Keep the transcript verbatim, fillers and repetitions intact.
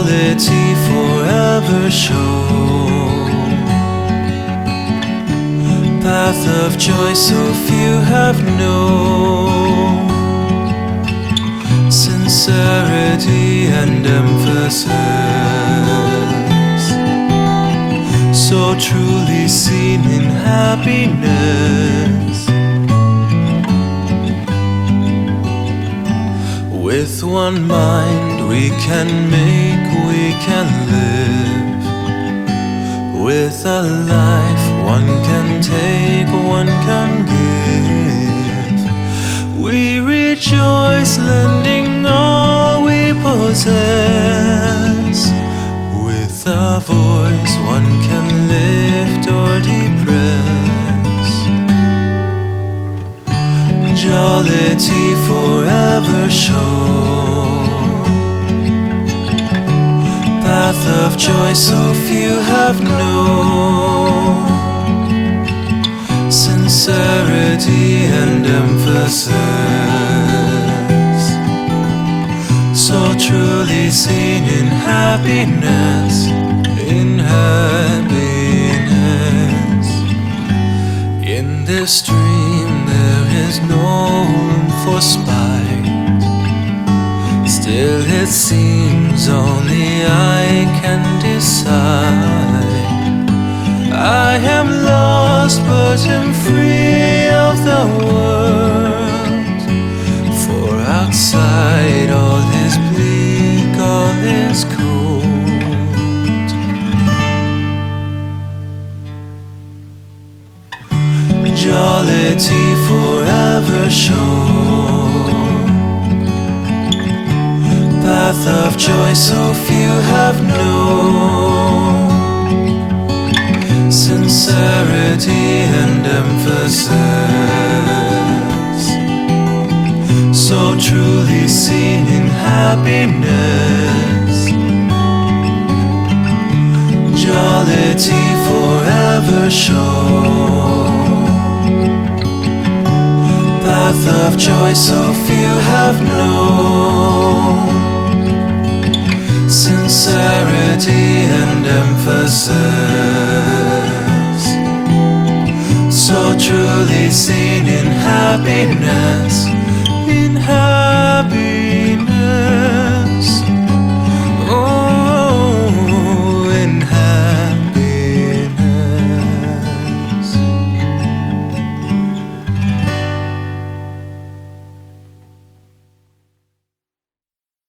jollity forever show, path of joy so few have known, sincerity and emphasis, so truly seen in happiness. With one mind we can make, we can live. With a life one can take, one can give. We rejoice, lending all we possess. With a voice one can lift or depress. Jollity forever show, path of joy so few have known, sincerity and emphasis, so truly seen in happiness, in happiness. In this dream there is no room for spite, still it seems only I can decide. I am lost but am free of the world, for outside all is bleak, all is cold. Jollity forever show, path of joy so few have known, sincerity and emphasis, so truly seen in happiness. Jollity forever show, path of joy so few have known, sincerity and emphasis, so truly seen in happiness.